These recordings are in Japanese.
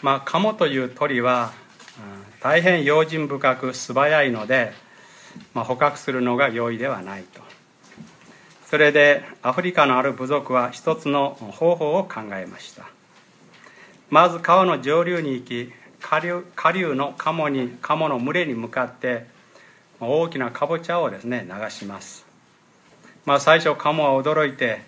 カモという鳥は大変用心深く素早いので、捕獲するのが容易ではないと。それでアフリカのある部族は一つの方法を考えました。まず川の上流に行き、下流のカモの群れに向かって大きなかぼちゃをですね流します。最初カモは驚いて、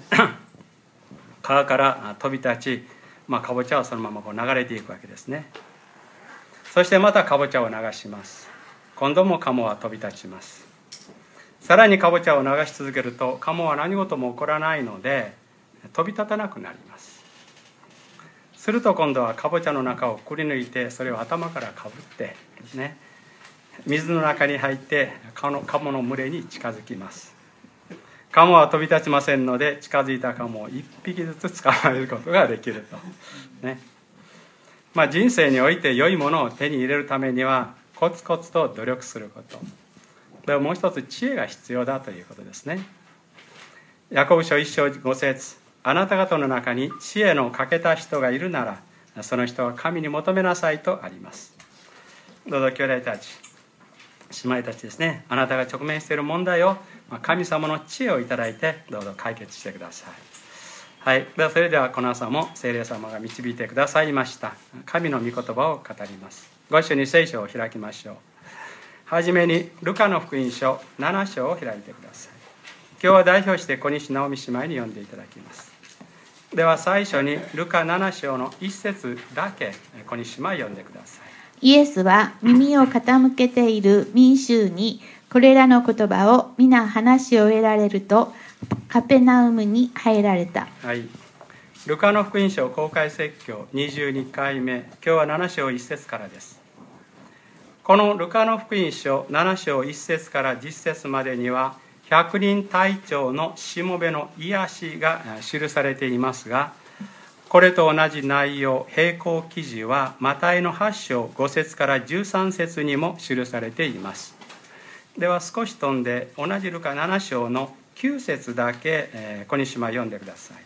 川から飛び立ち、かぼちゃはそのまま流れていくわけですね。そしてまたかぼちゃを流します。今度もカモは飛び立ちます。さらにかぼちゃを流し続けると、カモは何事も起こらないので飛び立たなくなります。すると今度はかぼちゃの中をくり抜いて、それを頭からかぶってですね、水の中に入ってカモの群れに近づきます。カモは飛び立ちませんので、近づいたカモを1匹ずつ捕まえることができると、ね。人生において良いものを手に入れるためにはコツコツと努力すること、でもう一つ知恵が必要だということですね。ヤコブ書1章5節、あなた方の中に知恵の欠けた人がいるなら、その人は神に求めなさいとあります。どうぞ兄弟たち、姉妹たちですね、あなたが直面している問題を神様の知恵をいただいてどうぞ解決してください。はい、それではこの朝も聖霊様が導いてくださいました神の御言葉を語ります。ご一緒に聖書を開きましょう。はじめにルカの福音書7章を開いてください。今日は代表して小西直美姉妹に読んでいただきます。では最初にルカ7章の1節だけ小西姉妹読んでください。 イエスは耳を傾けている民衆にこれらの言葉を皆話を得られると、カペナウムに入られた。 はい、ルカの福音書公開説教22回目、今日は7章1節からです。このルカの福音書7章1節から10節までには百人隊長のしもべの癒しが記されていますが、これと同じ内容、並行記事はマタイの8章5節から13節にも記されています。では少し飛んで同じルカ7章の9節だけ小西島読んでください。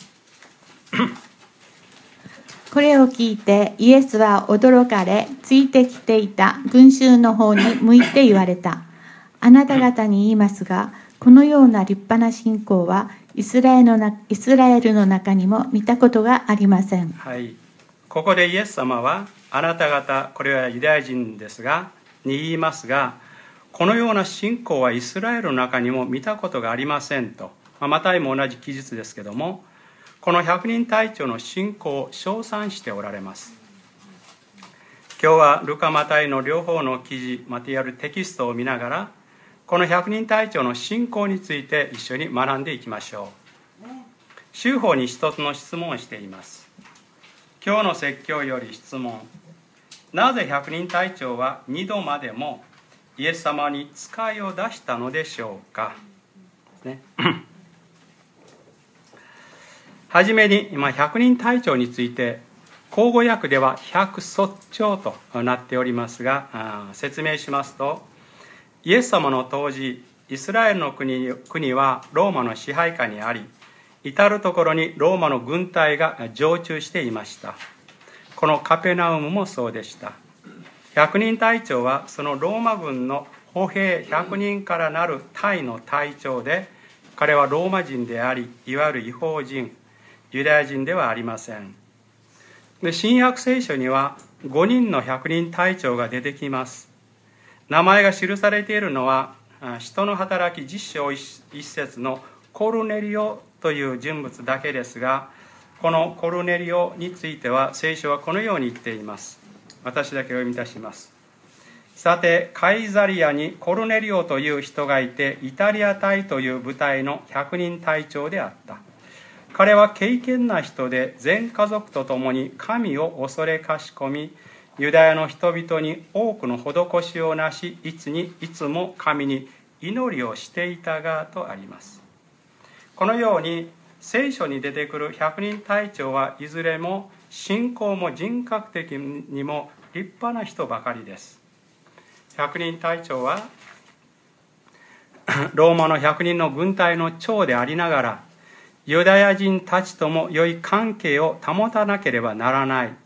これを聞いてイエスは驚かれ、ついてきていた群衆の方に向いて言われた。あなた方に言いますが、このような立派な信仰はイスラエルの中にも見たことがありません。 はい、ここでイエス様はあなた方、これはユダヤ人ですがに言いますが、このような信仰はイスラエルの中にも見たことがありませんと、マタイも同じ記述ですけども、この百人隊長の信仰を称賛しておられます。今日はルカマタイの両方の記事、またいわゆるテキストを見ながら、この百人隊長の信仰について一緒に学んでいきましょう。週報に一つの質問をしています。今日の説教より質問、なぜ百人隊長は2度までもイエス様に使いを出したのでしょうか、ね、はじめに今百人隊長について口語訳では百率長となっておりますが、説明しますと、イエス様の当時イスラエルの国はローマの支配下にあり、至るところにローマの軍隊が常駐していました。このカペナウムもそうでした。百人隊長はそのローマ軍の歩兵100人からなる隊の隊長で、彼はローマ人であり、いわゆる異邦人、ユダヤ人ではありません。で、新約聖書には5人の百人隊長が出てきます。名前が記されているのは使徒の働き10章1節のコルネリオという人物だけですが、このコルネリオについては聖書はこのように言っています。私だけお読みいたします。さてカイザリアにコルネリオという人がいて、イタリア隊という部隊の百人隊長であった。彼は敬虔な人で、全家族と共に神を恐れかしこみ、ユダヤの人々に多くの施しをなし、いつも神に祈りをしていたがとあります。このように聖書に出てくる百人隊長はいずれも信仰も人格的にも立派な人ばかりです。百人隊長はローマの100人の軍隊の長でありながら、ユダヤ人たちとも良い関係を保たなければならない。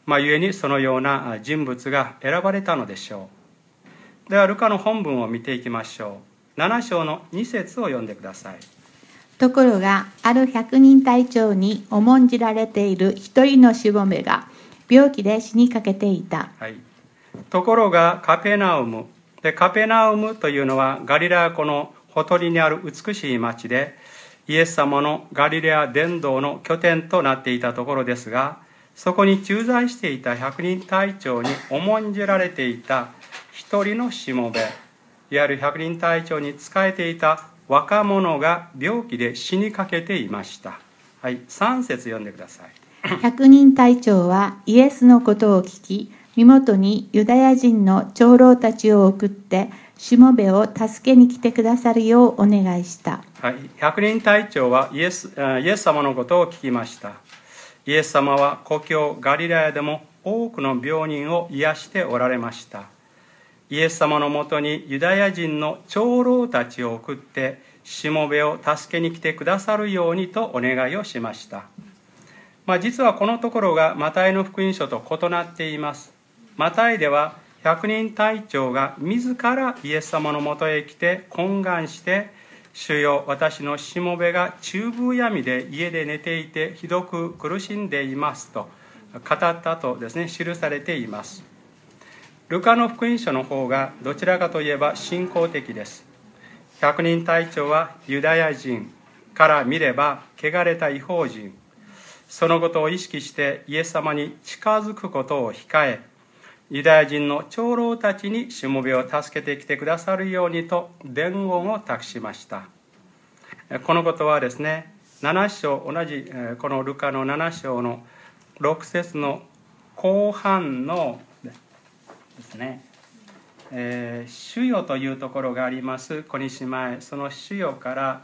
故にそのような人物が選ばれたのでしょう。ではルカの本文を見ていきましょう。7章の2節を読んでください。 ところがある百人隊長に重んじられている一人のしもべが病気で死にかけていた。 はい、ところがカペナウムで、カペナウムというのはガリラヤ湖のほとりにある美しい町で、イエス様のガリレア伝道の拠点となっていたところですが、そこに駐在していた百人隊長に重んじられていた一人のしもべ、いわゆる百人隊長に仕えていた若者が病気で死にかけていました。はい、3節読んでください。 百人隊長はイエスのことを聞き、身元にユダヤ人の長老たちを送ってしもべを助けに来てくださるようお願いした。 はい、百人隊長はイエス様のことを聞きました。イエス様は故郷ガリラヤでも多くの病人を癒しておられました。イエス様のもとにユダヤ人の長老たちを送ってしもべを助けに来てくださるようにとお願いをしました。実はこのところがマタイの福音書と異なっています。マタイでは百人隊長が自らイエス様のもとへ来て懇願して、主よ、私のしもべが中風闇で家で寝ていてひどく苦しんでいますと語ったとですね、記されています。ルカの福音書の方がどちらかといえば信仰的です。百人隊長はユダヤ人から見れば汚れた異邦人、そのことを意識してイエス様に近づくことを控え、ユダヤ人の長老たちにしもべを助けてきてくださるようにと伝言を託しました。このことはですね、7章、同じこのルカの7章の6節の後半のですね、主よというところがあります小西前、その主よから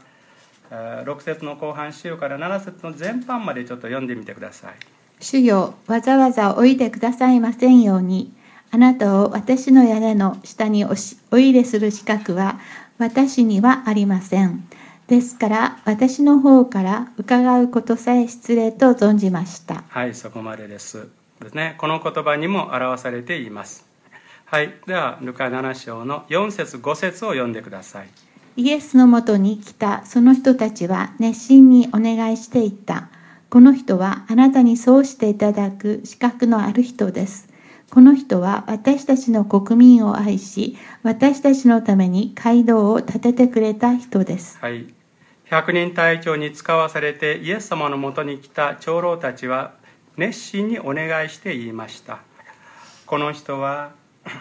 6節の後半、主よから7節の前半までちょっと読んでみてください。 主よ、わざわざおいでくださいませんように、あなたを私の屋根の下にお入れする資格は私にはありません。ですから私の方から伺うことさえ失礼と存じました。 はい、そこまでですね。この言葉にも表されています。はい、ではルカ7章の4節5節を読んでください。 イエスのもとに来たその人たちは熱心にお願いしていった。この人はあなたにそうしていただく資格のある人です。この人は私たちの国民を愛し、私たちのために街道を建ててくれた人です。 はい、百人隊長に使わされてイエス様のもとに来た長老たちは熱心にお願いして言いました。この人は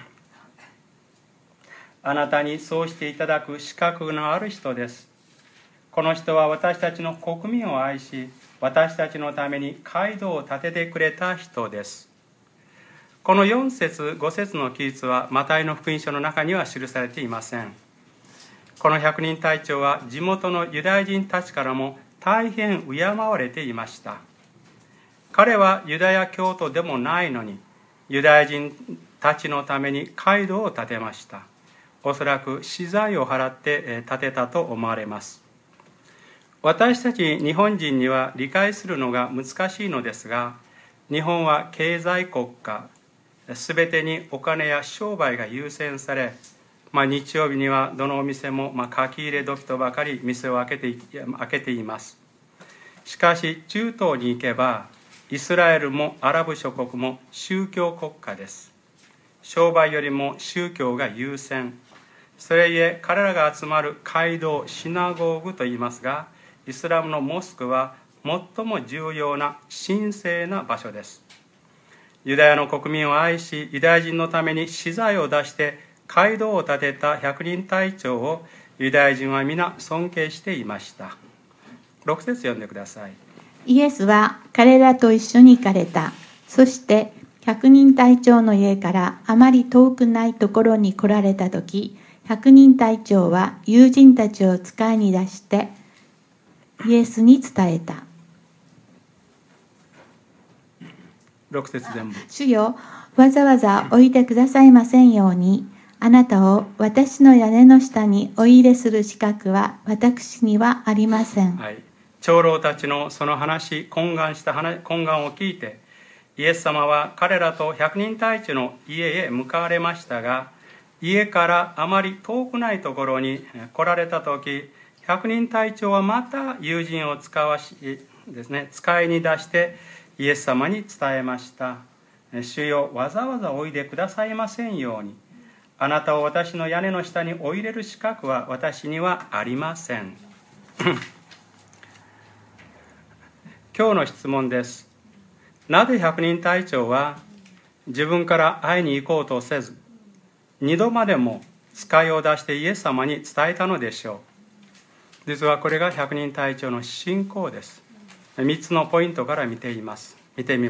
あなたにそうしていただく資格のある人です。この人は私たちの国民を愛し、私たちのために街道を建ててくれた人です。この4節5節の記述はマタイの福音書の中には記されていません。この百人隊長は地元のユダヤ人たちからも大変敬われていました。彼はユダヤ教徒でもないのに、ユダヤ人たちのために街道を建てました。おそらく私財を払って建てたと思われます。私たち日本人には理解するのが難しいのですが、日本は経済国家、すべてにお金や商売が優先され、日曜日にはどのお店も書き入れ時とばかり店を開けています。しかし中東に行けばイスラエルもアラブ諸国も宗教国家です。商売よりも宗教が優先。それゆえ彼らが集まる街道、シナゴーグといいますが、イスラムのモスクは最も重要な神聖な場所です。ユダヤの国民を愛し、ユダヤ人のために私財を出して街道を建てた百人隊長をユダヤ人は皆尊敬していました。6節読んでください。 イエスは彼らと一緒に行かれた。そして百人隊長の家からあまり遠くないところに来られたとき、百人隊長は友人たちを使いに出してイエスに伝えた。 6節全部。 主よ、わざわざおいでくださいませんように、あなたを私の屋根の下にお入れする資格は私にはありません。 はい、長老たちのその話、懇願を聞いて、 イエス様は彼らと百人隊長の家へ向かわれましたが、家からあまり遠くないところに来られた時、百人隊長はまた友人を使いに出してイエス様に伝えました。主よ、わざわざおいでくださいませんように。あなたを私の屋根の下にお入れる資格は私にはありません。今日の質問です。なぜ百人隊長は自分から会いに行こうとせず、2度までも使いを出してイエス様に伝えたのでしょう。実はこれが百人隊長の信仰です。3つのポイントから見てみます。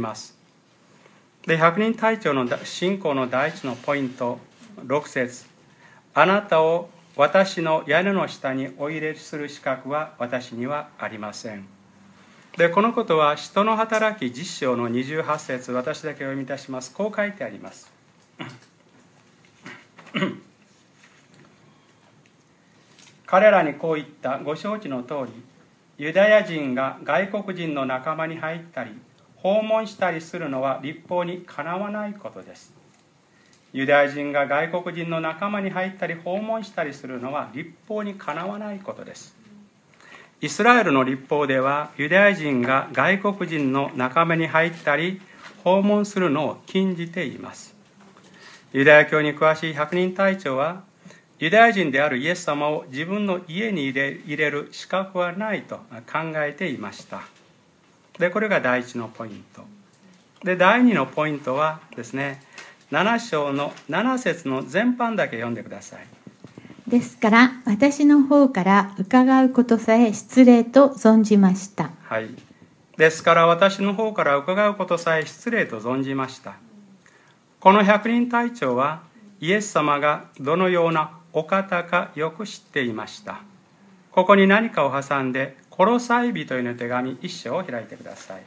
で、百人隊長の信仰の第一のポイント、6節、あなたを私の屋根の下にお入れする資格は私にはありません。で、このことは使徒の働き10章の28節、私だけお読みいたします。こう書いてあります。彼らにこう言った。ご承知の通り、ユダヤ人が外国人の仲間に入ったり訪問したりするのは律法にかなわないことです。ユダヤ人が外国人の仲間に入ったり訪問したりするのは律法にかなわないことです。イスラエルの律法ではユダヤ人が外国人の仲間に入ったり訪問するのを禁じています。ユダヤ教に詳しい百人隊長は、ユダヤ人であるイエス様を自分の家に入れる資格はないと考えていました。で、これが第一のポイント。で、第二のポイントはですね、7章の7節の前半だけ読んでください。 ですから私の方から伺うことさえ失礼と存じました。 はい。ですから私の方から伺うことさえ失礼と存じました。この百人隊長はイエス様がどのようなお方かよく知っていました。ここに何かを挟んでコロサイ人への手紙1章を開いてください。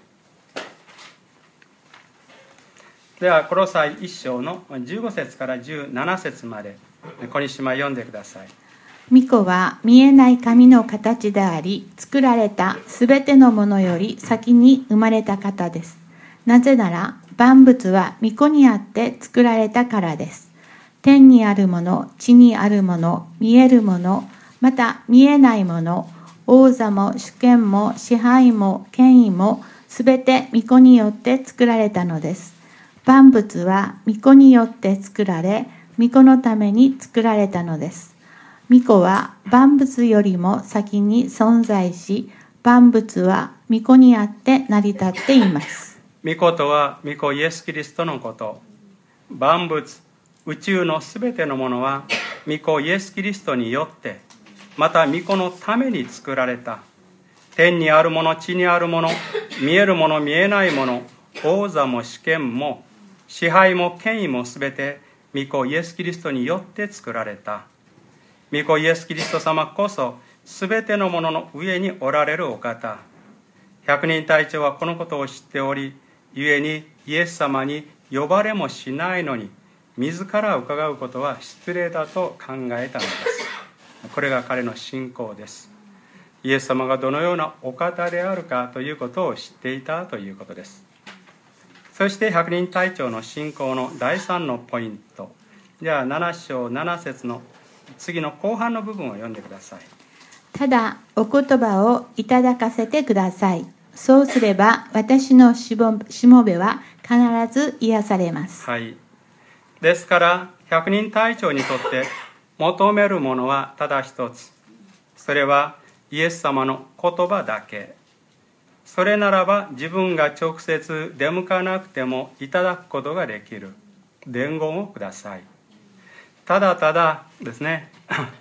ではコロサイ1章の15節から17節まで小西島読んでください。 御子は見えない神の形であり、作られたすべてのものより先に生まれた方です。なぜなら万物は御子にあって作られたからです。天にあるもの、地にあるもの、見えるもの、また見えないもの、王座も主権も支配も権威もすべて御子によって作られたのです。万物は御子によって作られ、御子のために作られたのです。御子は万物よりも先に存在し、万物は御子にあって成り立っています。 御子とは御子イエス・キリストのこと。万物、宇宙のすべてのものは御子イエス・キリストによって、また御子のために作られた。天にあるもの、地にあるもの、見えるもの、見えないもの、王座も主権も支配も権威もすべて御子イエス・キリストによって作られた。御子イエス・キリスト様こそすべてのものの上におられるお方。百人隊長はこのことを知っており、故にイエス様に呼ばれもしないのに自ら伺うことは失礼だと考えたのです。これが彼の信仰です。イエス様がどのようなお方であるかということを知っていたということです。そして百人隊長の信仰の第3のポイント。じゃあ7章7節の次の後半の部分を読んでください。 ただお言葉をいただかせてください。そうすれば私のしもべは必ず癒されます。 はい。ですから百人隊長にとって求めるものはただ一つ。それはイエス様の言葉だけ。それならば自分が直接出向かなくてもいただくことができる。伝言をください。ただただですね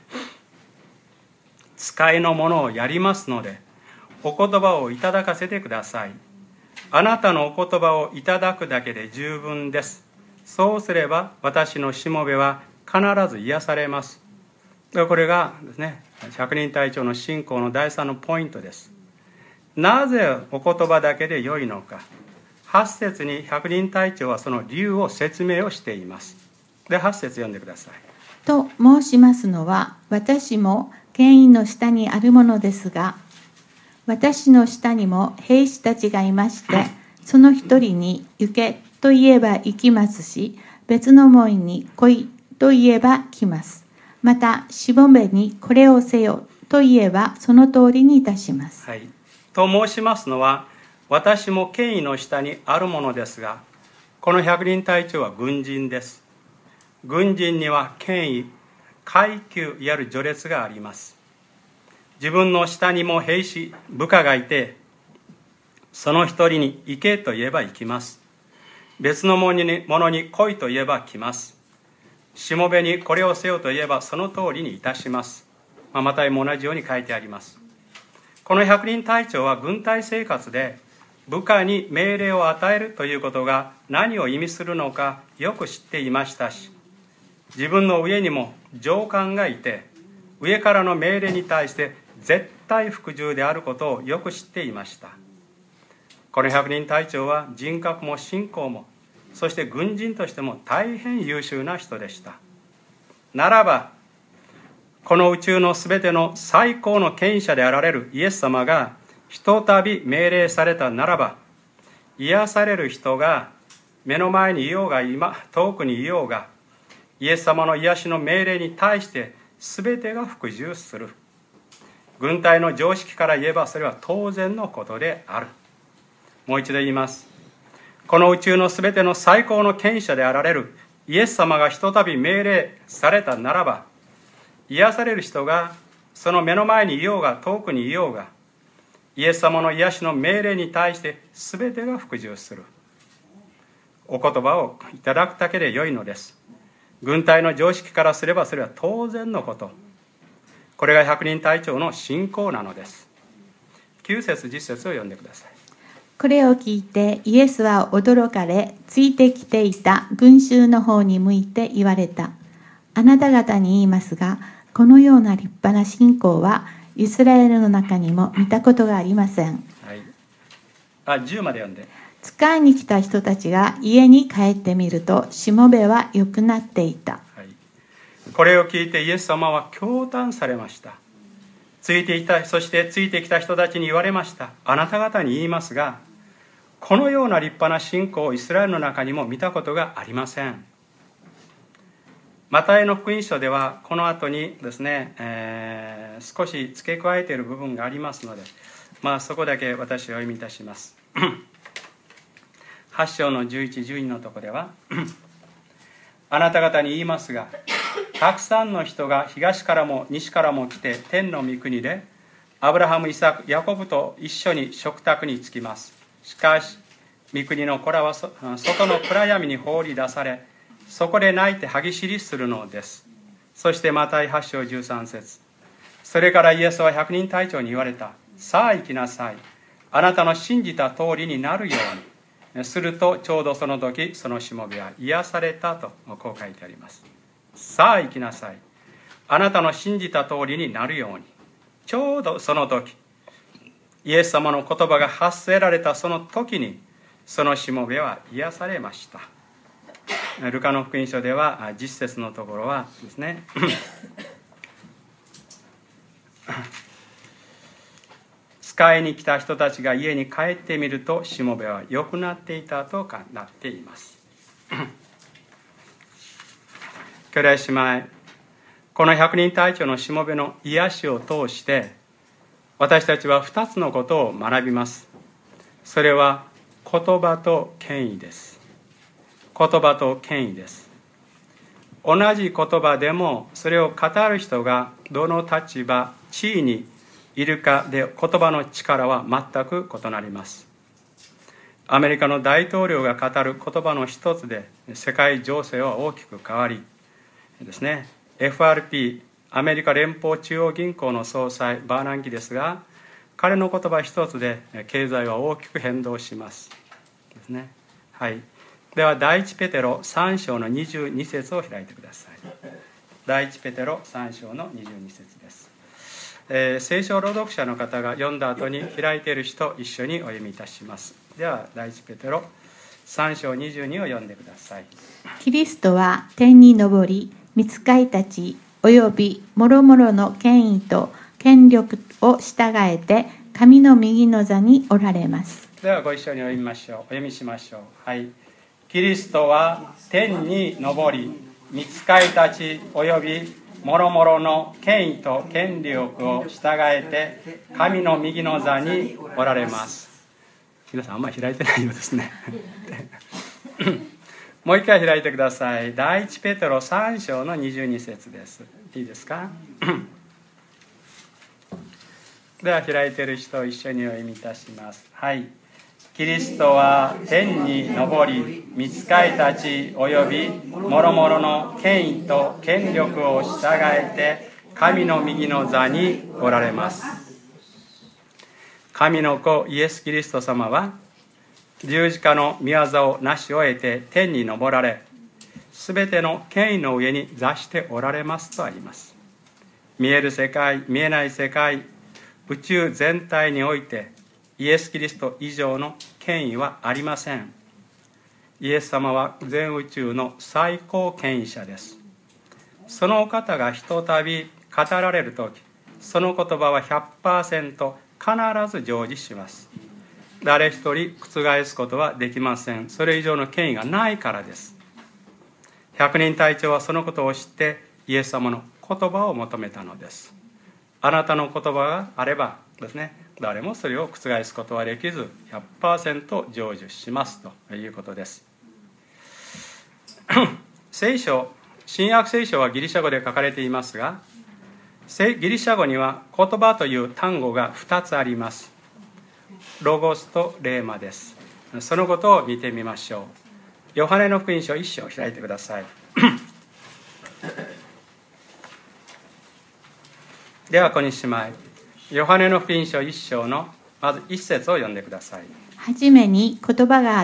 使いのものをやりますのでお言葉をいただかせてください。あなたのお言葉をいただくだけで十分です。そうすれば私のしもべは必ず癒されます。これがですね、百人隊長の信仰の第3のポイントです。なぜお言葉だけで良いのか。8節に百人隊長はその理由を説明をしています。で、8節読んでください。 と申しますのは、私も権威の下にあるものですが、私の下にも兵士たちがいまして、 その一人に行けと言えば行きますし、別の門に来いと言えば来ます。また、しもべにこれをせよと言えばその通りにいたします。 はい、と申しますのは、私も権威の下にあるものですが、この百人隊長は軍人です。軍人には権威、階級いわゆる序列があります。自分の下にも兵士、部下がいて、その一人に行けと言えば行きます。別のものに来いと言えば来ます。しもべにこれをせよと言えばその通りにいたします。マタイも同じように書いてあります。この百人隊長は軍隊生活で部下に命令を与えるということが何を意味するのかよく知っていましたし、自分の上にも上官がいて、上からの命令に対して絶対服従であることをよく知っていました。この百人隊長は人格も信仰も、そして軍人としても大変優秀な人でした。ならば、この宇宙のすべての最高の権威者であられるイエス様がひとたび命令されたならば、癒される人が目の前にいようが遠くにいようが、イエス様の癒しの命令に対してすべてが服従する。軍隊の常識から言えばそれは当然のことである。もう一度言います。この宇宙のすべての最高の権威者であられるイエス様がひとたび命令されたならば、癒される人がその目の前にいようが遠くにいようが、イエス様の癒しの命令に対して全てが服従する。お言葉をいただくだけで良いのです。軍隊の常識からすればそれは当然のこと。これが百人隊長の信仰なのです。9節10節を読んでください。 これを聞いてイエスは驚かれ、ついてきていた群衆の方に向いて言われた。あなた方に言いますが、このような立派な信仰はイスラエルの中にも見たことがありません。 はい、10まで読んで。 使いに来た人たちが家に帰ってみると、しもべは良くなっていた。 はい、これを聞いてイエス様は驚嘆されました。そしてついてきた人たちに言われました。あなた方に言いますが、このような立派な信仰をイスラエルの中にも見たことがありません。マタイの福音書ではこの後にですね、少し付け加えている部分がありますので、そこだけ私はお読みいたします。8章の11、12のところではあなた方に言いますが、たくさんの人が東からも西からも来て天の御国でアブラハム、イサク、ヤコブと一緒に食卓に着きます。しかし御国の子らは外の暗闇に放り出され、そこで泣いて歯ぎしりするのです。そしてマタイ8章13節、それからイエスは百人隊長に言われた。さあ行きなさい。あなたの信じた通りになるように。するとちょうどその時、そのしもべは癒されたとこう書いてあります。さあ行きなさい。あなたの信じた通りになるように。ちょうどその時、イエス様の言葉が発せられたその時に、そのしもべは癒されました。ルカの福音書では10節のところはですね使いに来た人たちが家に帰ってみると、しもべは良くなっていたとなっています。兄弟姉妹、この百人隊長のしもべの癒しを通して私たちは2つのことを学びます。それは言葉と権威です。言葉と権威です。同じ言葉でもそれを語る人がどの立場、地位にいるかで言葉の力は全く異なります。アメリカの大統領が語る言葉の一つで世界情勢は大きく変わりですね、FRP アメリカ連邦中央銀行の総裁バーナンキですが、彼の言葉一つで経済は大きく変動しますですね。はい、では第一ペテロ3章の22節を開いてください。第一ペテロ3章の22節です。聖書朗読者の方が読んだ後に開いている人一緒にお読みいたします。では第一ペテロ3章22を読んでください。 キリストは天に昇り、御使いたちおよび諸々の権威と権力を従えて神の右の座におられます。 ではご一緒にお読みしましょう。はい。キリストは天に昇り、御使いたちおよび諸々の権威と権力を従えて神の右の座におられます。皆さんあんまり開いてないようですね。もう一回開いてください。第一ペテロ3章の22節です。いいですか？では開いている人を一緒にお読みいたします。はい。キリストは天に昇り、御使いたちおよび諸々の権威と権力を従えて神の右の座におられます。神の子イエス・キリスト様は十字架の御業を成し終えて天に昇られ、すべての権威の上に座しておられますとあります。見える世界、見えない世界、宇宙全体においてイエス・キリスト以上の権威はありません。イエス様は全宇宙の最高権威者です。そのお方がひとたび語られるとき、その言葉は 100% 必ず成就します。誰一人覆すことはできません。それ以上の権威がないからです。百人隊長はそのことを知ってイエス様の言葉を求めたのです。あなたの言葉があればですね、誰もそれを覆すことはできず 100% 成就しますということです。聖書、新約聖書はギリシャ語で書かれていますが、ギリシャ語には言葉という単語が2つあります。ロゴスとレーマです。そのことを見てみましょう。ヨハネの福音書1章を開いてください。では小西姉妹、ヨハネの福音書1章のまず1節を読んでください。 はじめに言葉があった。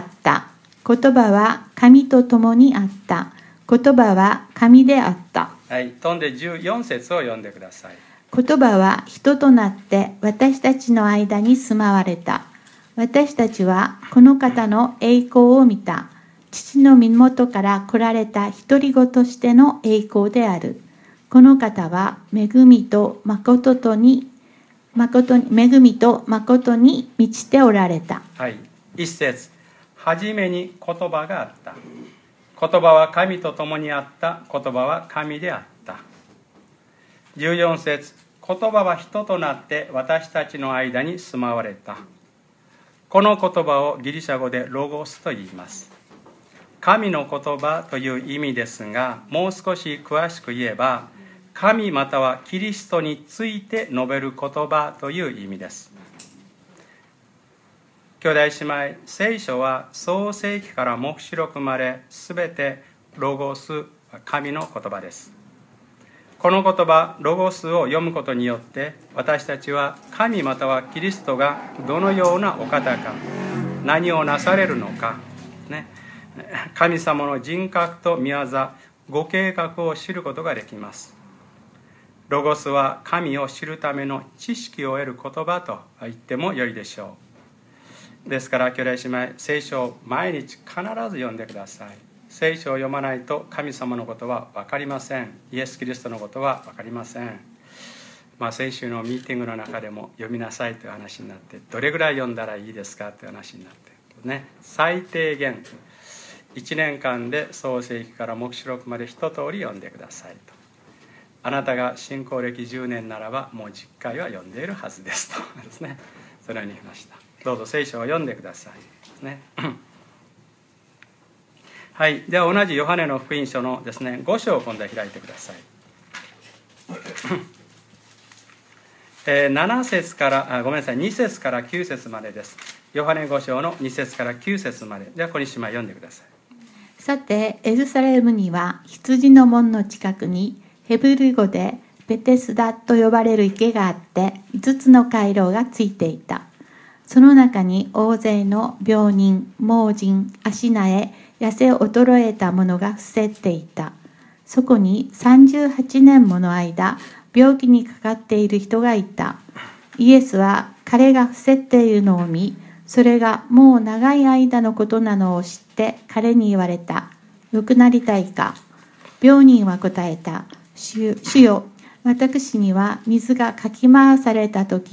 言葉は神と共にあった。言葉は神であった。 はい、飛んで14節を読んでください。 言葉は人となって私たちの間に住まわれた。私たちはこの方の栄光を見た。父の身元から来られた独り子としての栄光である。この方は恵みと誠に満ちておられた。 はい、一節、はじめに言葉があった。言葉は神と共にあった。言葉は神であった。14節、言葉は人となって私たちの間に住まわれた。この言葉をギリシャ語でロゴスと言います。神の言葉という意味ですが、もう少し詳しく言えば神またはキリストについて述べる言葉という意味です。兄弟姉妹、聖書は創世記から黙示録まで全てロゴス、神の言葉です。この言葉ロゴスを読むことによって私たちは神またはキリストがどのようなお方か、何をなされるのか、神様の人格と御業、ご計画を知ることができます。ロゴスは神を知るための知識を得る言葉と言ってもよいでしょう。ですから兄弟姉妹、聖書を毎日必ず読んでください。聖書を読まないと神様のことは分かりません。イエス・キリストのことは分かりません。先週のミーティングの中でも読みなさいという話になって、どれぐらい読んだらいいですかという話になってね、最低限1年間で創世記から黙示録まで一通り読んでくださいと。あなたが信仰歴10年ならばもう10回は読んでいるはずですとですね、そのように言いました。どうぞ聖書を読んでくださいね。はい、では同じヨハネの福音書のですね5章を今度は開いてください。7節から2節から9節までです。ヨハネ5章の2節から9節まで。では小西島読んでください。 さてエルサレムには羊の門の近くにヘブル語でベテスダと呼ばれる池があって5つの回廊がついていた。その中に大勢の病人、盲人、足苗、痩せ衰えた者が伏せっていた。そこに38年もの間病気にかかっている人がいた。イエスは彼が伏せっているのを見、それがもう長い間のことなのを知って彼に言われた。良くなりたいか。病人は答えた。主よ、私には水がかき回されたとき、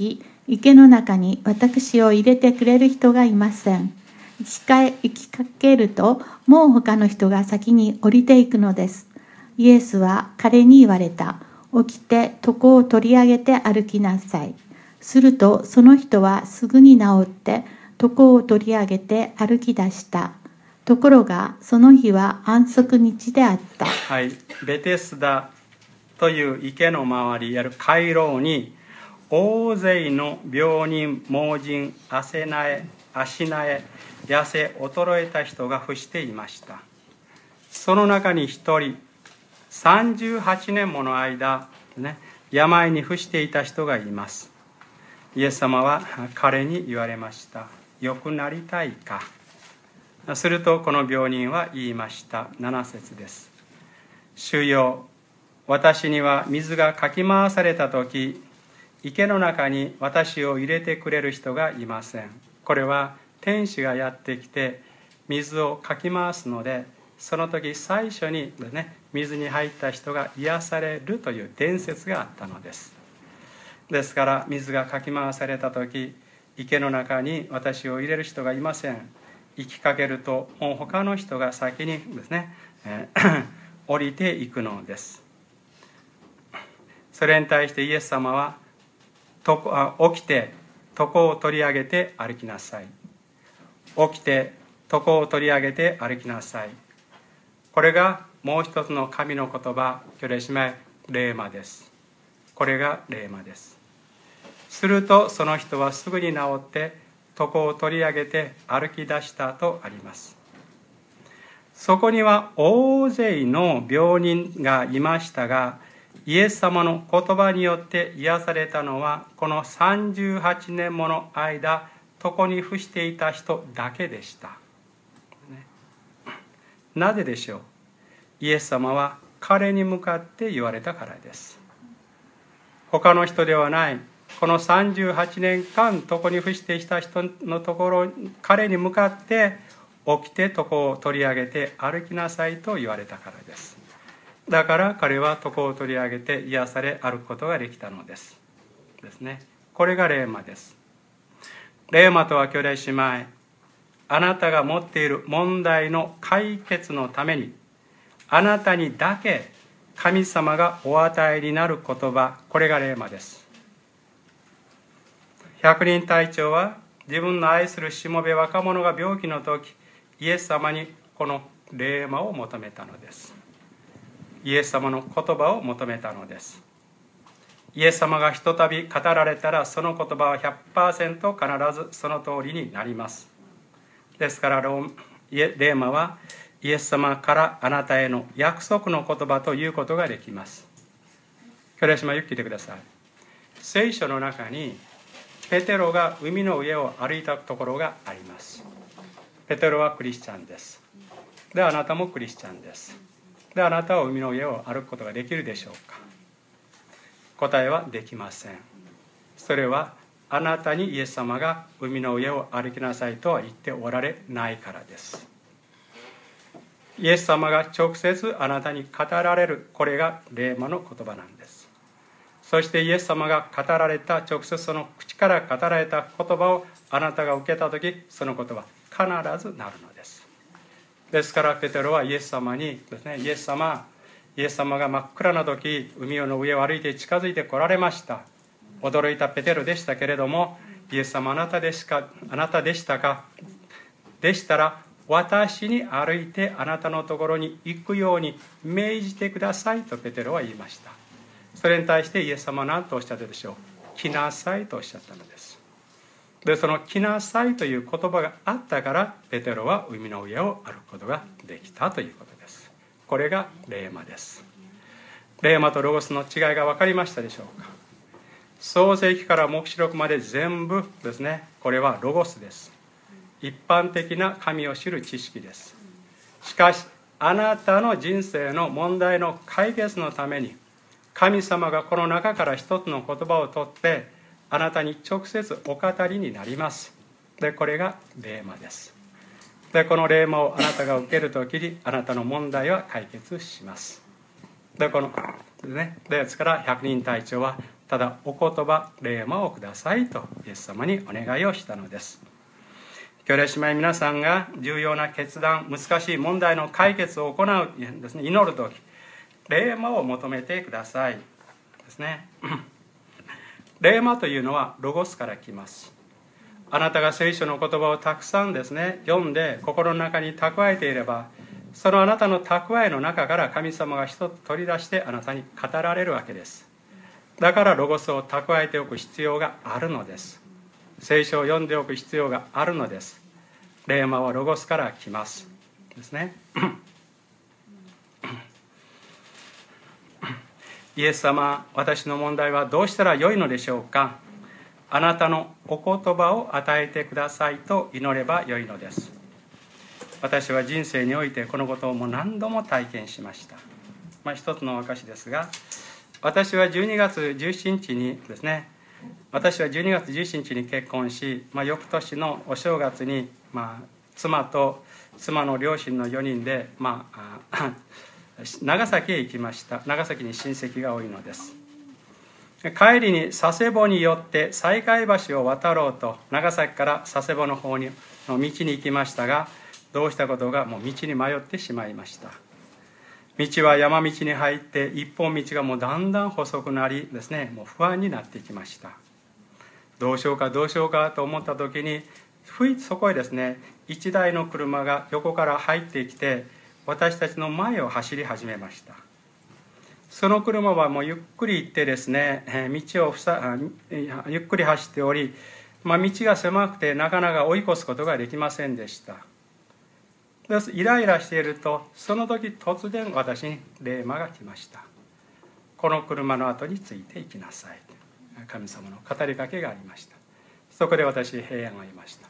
池の中に私を入れてくれる人がいません。行きかけると、もう他の人が先に降りていくのです。イエスは彼に言われた。起きて床を取り上げて歩きなさい。するとその人はすぐに治って床を取り上げて歩き出した。ところがその日は安息日であった。 はい、ベテスダという池の周り、いわゆる回廊に大勢の病人、盲人、足なえ、痩せ衰えた人が伏していました。その中に一人、38年もの間、病に伏していた人がいます。イエス様は彼に言われました。良くなりたいか。するとこの病人は言いました。7節です。主よ、私には水がかき回されたとき、池の中に私を入れてくれる人がいません。これは天使がやってきて水をかき回すので、その時最初に水に入った人が癒されるという伝説があったのです。ですから水がかき回された時、池の中に私を入れる人がいません。行きかけるともう他の人が先に降りていくのです。それに対してイエス様は起きて床を取り上げて歩きなさい。起きて床を取り上げて歩きなさい。これがもう一つの神の言葉、今日レーマです。これがレーマです。するとその人はすぐに治って床を取り上げて歩き出したとあります。そこには大勢の病人がいましたが、イエス様の言葉によって癒されたのはこの38年もの間床に伏していた人だけでした。なぜでしょう。イエス様は彼に向かって言われたからです。他の人ではない。この38年間床に伏していた人のところ、彼に向かって起きて床を取り上げて歩きなさいと言われたからです。だから彼は床を取り上げて癒され歩くことができたのですね。これがレーマです。レーマとは兄弟姉妹、あなたが持っている問題の解決のために、あなたにだけ神様がお与えになる言葉、これがレーマです。百人隊長は自分の愛するしもべ若者が病気の時、イエス様にこのレーマを求めたのです。イエス様の言葉を求めたのです。イエス様がひとたび語られたら、その言葉は 100% 必ずその通りになります。ですからレーマはイエス様からあなたへの約束の言葉ということができます。兄弟姉妹、よく聞いてください。聖書の中にペテロが海の上を歩いたところがあります。ペテロはクリスチャンです。で、あなたもクリスチャンです。で、あなたは海の上を歩くことができるでしょうか。答えはできません。それはあなたにイエス様が海の上を歩きなさいとは言っておられないからです。イエス様が直接あなたに語られる、これがレーマの言葉なんです。そしてイエス様が語られた、直接その口から語られた言葉をあなたが受けたとき、その言葉必ずなるのです。ですからペテロはイエス様にですね、イエス様が真っ暗な時、海の上を歩いて近づいて来られました。驚いたペテロでしたけれども、イエス様、あなたでしたか。でしたら私に歩いてあなたのところに行くように命じてくださいとペテロは言いました。それに対してイエス様は何とおっしゃったでしょう。来なさいとおっしゃったのです。で、その来なさいという言葉があったからペテロは海の上を歩くことができたということです。これがレーマです。レーマとロゴスの違いが分かりましたでしょうか。創世記から黙示録まで全部ですね、これはロゴスです。一般的な神を知る知識です。しかしあなたの人生の問題の解決のために、神様がこの中から一つの言葉を取ってあなたに直接お語りになります。で、これがレーマです。で、このレーマをあなたが受けるときにあなたの問題は解決します。 でこのですから百人隊長はただお言葉霊馬をくださいとイエス様にお願いをしたのです。兄弟姉妹皆さんが重要な決断、難しい問題の解決を行うですね、祈るとき霊馬を求めてくださいですね。霊馬というのはロゴスから来ます。あなたが聖書の言葉をたくさんですね読んで心の中に蓄えていれば、そのあなたの蓄えの中から神様が一つ取り出してあなたに語られるわけです。だからロゴスを蓄えておく必要があるのです。聖書を読んでおく必要があるのです。霊馬はロゴスから来ますですね。イエス様、私の問題はどうしたらよいのでしょうか。あなたのお言葉を与えてくださいと祈ればよいのです。私は人生においてこのことをもう何度も体験しました。一つの証ですが、私は12月17日にですね、私は12月17日に結婚し、翌年のお正月に、妻と妻の両親の4人で、長崎へ行きました。長崎に親戚が多いのです。帰りに佐世保に寄って西海橋を渡ろうと長崎から佐世保の方の道に行きましたが、どうしたことがもう道に迷ってしまいました。道は山道に入って一本道がもうだんだん細くなりですね、もう不安になってきました。どうしようかと思った時に、そこへですね一台の車が横から入ってきて私たちの前を走り始めました。その車はもうゆっくり行ってですね、道をゆっくり走っており、道が狭くてなかなか追い越すことができませんでした。イライラしていると、その時突然私に霊馬が来ました。この車の後についていきなさい。神様の語りかけがありました。そこで私平安がいました。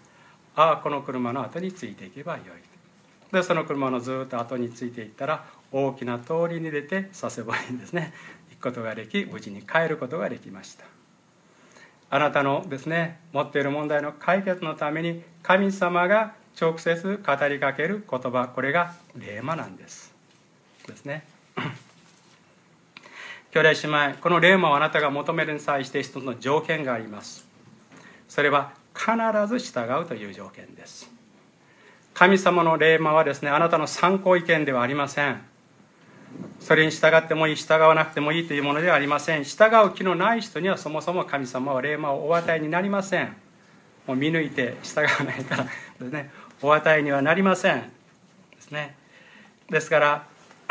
この車の後についていけばよい。でその車のずっと後についていったら、大きな通りに出て佐世保にですね行くことができ、無事に帰ることができました。あなたのですね持っている問題の解決のために神様が直接語りかける言葉、これが霊馬なんですね。兄弟姉妹、この霊馬をあなたが求めるに際して一つの条件があります。それは必ず従うという条件です。神様の霊馬はですね、あなたの参考意見ではありません。それに従ってもいい、従わなくてもいいというものではありません。従う気のない人にはそもそも神様は霊馬をお与えになりません。もう見抜いて従わないからですね、お与えにはなりませんですね。ですから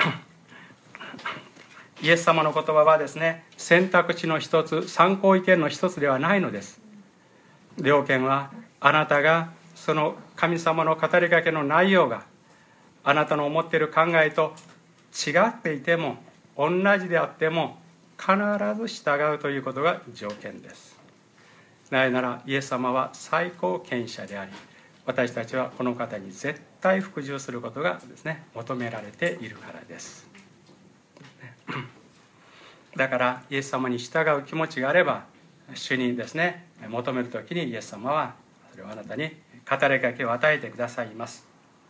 イエス様の言葉はですね、選択肢の一つ、参考意見の一つではないのです。要件はあなたがその神様の語りかけの内容があなたの思っている考えと違っていても、同じであっても必ず従うということが条件です。なぜならイエス様は最高権者であり、私たちはこの方に絶対服従することがですね求められているからです。だからイエス様に従う気持ちがあれば、主にですね求めるときにイエス様はそれをあなたに語りかけを与えてくださいます。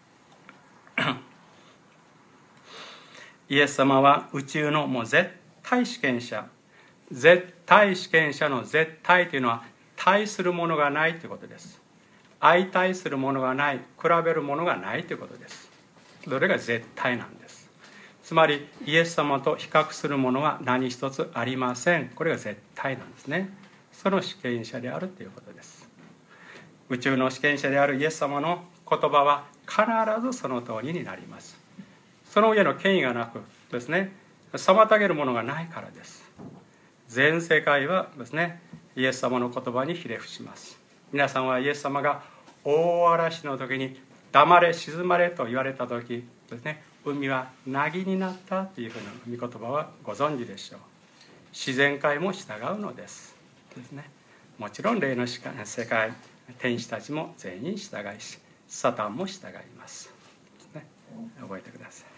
イエス様は宇宙のもう絶対主権者、絶対主権者の絶対というのは対するものがないということです。相対するものがない、比べるものがないということです。それが絶対なんです。つまりイエス様と比較するものは何一つありません。これが絶対なんですね。その主権者であるということです。宇宙の主権者であるイエス様の言葉は必ずその通りになります。その上の権威がなくですね、妨げるものがないからです。全世界はですねイエス様の言葉にひれ伏します。皆さんはイエス様が大嵐の時に黙れ静まれと言われた時ですね、海は凪になったというふうな御言葉はご存知でしょう。自然界も従うのですね。もちろん霊の世界、天使たちも全員従いし、サタンも従いますですね。覚えてください。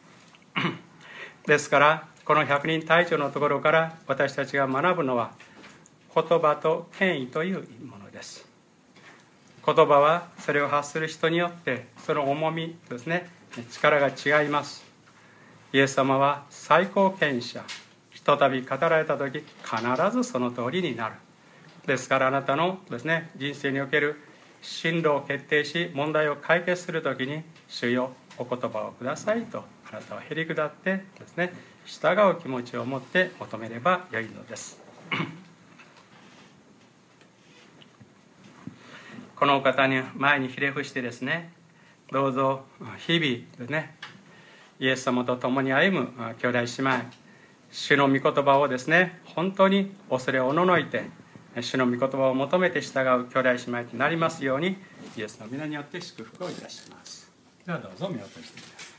ですからこの百人隊長のところから私たちが学ぶのは言葉と権威というものです。言葉はそれを発する人によってその重みですね、力が違います。 イエス様は最高権者。ひとたび語られた時、必ずその通りになる。ですからあなたのですね、人生における進路を決定し問題を解決するときに、主よお言葉をくださいとあなたはへり下ってですね、従う気持ちを持って求めればよいのです。このお方に前にひれ伏してですね、どうぞ日々ですね、イエス様と共に歩む兄弟姉妹、主の御言葉をですね、本当に恐れおののいて主の御言葉を求めて従う兄弟姉妹となりますように、イエスの皆によって祝福をいたします。ではどうぞ目を閉じてください。